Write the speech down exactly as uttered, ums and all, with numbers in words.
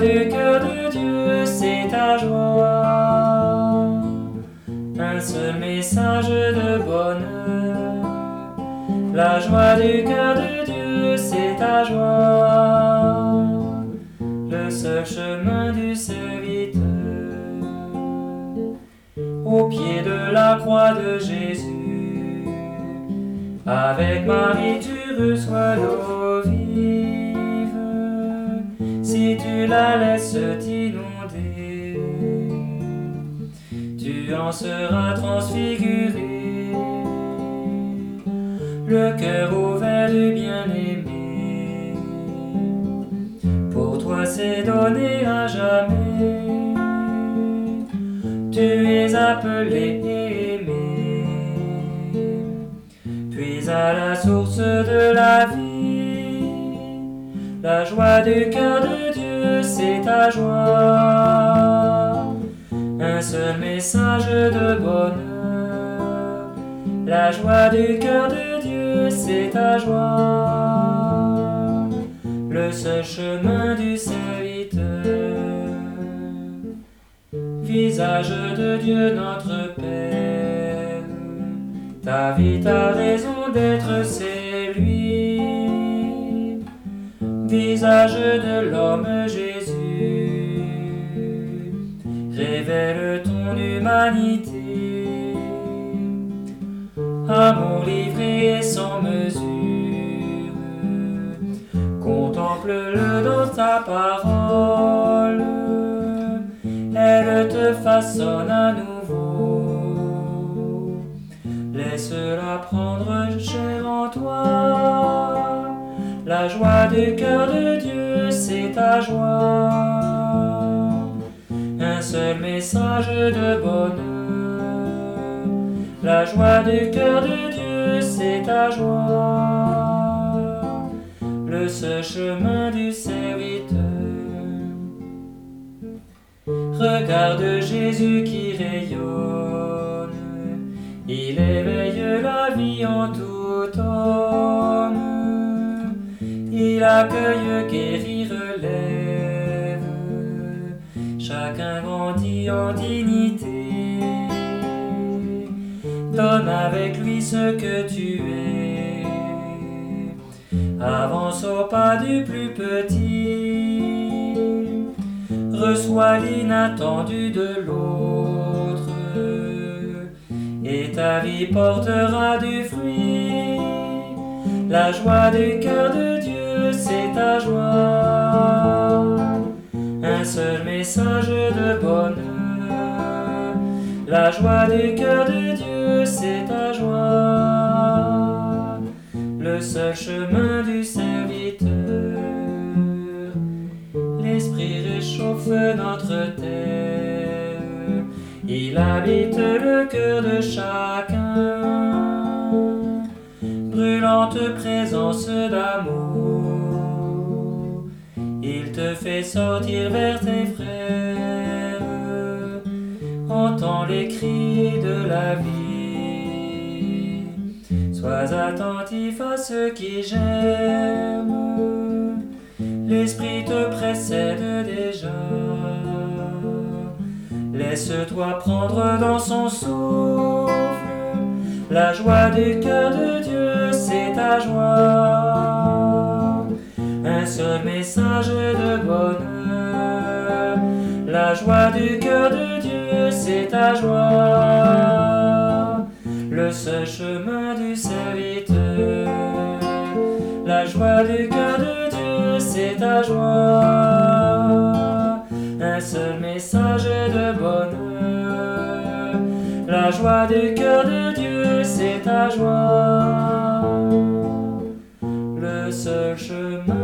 du cœur de Dieu, c'est ta joie. Un seul message de bonheur. La joie du cœur de Dieu, c'est ta joie. Le seul chemin du serviteur. Au pied de la croix de Jésus, avec Marie tu reçois l'eau vive. Si tu la laisses t'inonder, tu en seras transfiguré. Le cœur ouvert du bien-aimé, pour toi c'est donné à jamais. Tu es appelé et aimé, puis à la source de la vie. La joie du cœur de Dieu, c'est ta joie. Un seul message de bonheur. La joie du cœur de Dieu, c'est ta joie. Le seul chemin du serviteur. Visage de Dieu notre Père, ta vie, ta raison d'être, c'est lui. Visage de l'homme Jésus, révèle ton humanité. Amour livré et sans mesure, contemple-le dans ta parole. Elle te façonne à nouveau. Laisse-la prendre chair en toi. La joie du cœur de Dieu, c'est ta joie. Un seul message de bonheur. La joie du cœur de Dieu, c'est ta joie. Le seul chemin du serviteur. Regarde Jésus qui rayonne, il éveille la vie en tout homme. Il accueille, guérit, relève, chacun grandit en dignité. Donne avec lui ce que tu es, avance au pas du plus petit. Reçois l'inattendu de l'autre, et ta vie portera du fruit. La joie du cœur de Dieu, c'est ta joie. Un seul message de bonheur. La joie du cœur de Dieu, c'est ta joie. Le seul chemin du serviteur. L'Esprit réchauffe notre terre, il habite le cœur de chacun. Brûlante présence d'amour, il te fait sortir vers tes frères. Entends les cris de la vie, sois attentif à ceux qui germent. L'Esprit te précède déjà. Laisse-toi prendre dans son souffle. La joie du cœur de Dieu, c'est ta joie. Un seul message de bonheur. La joie du cœur de Dieu, c'est ta joie. Le seul chemin du serviteur. La joie du cœur de Dieu, c'est ta joie. Un seul message de bonheur. La joie du cœur de Dieu, c'est ta joie. Le seul chemin